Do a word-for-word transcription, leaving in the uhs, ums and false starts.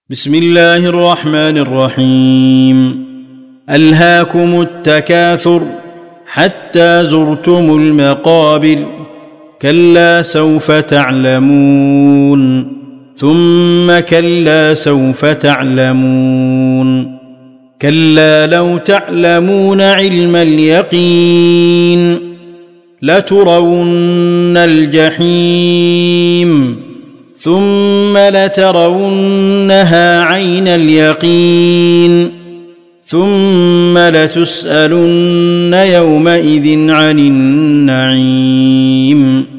بسم الله الرحمن الرحيم. ألهاكم التكاثر حتى زرتم المقابر، كلا سوف تعلمون ثم كلا سوف تعلمون، كلا لو تعلمون علم اليقين لترون الجحيم ثم لترونها عين اليقين ثم لتسألن يومئذ عن النعيم.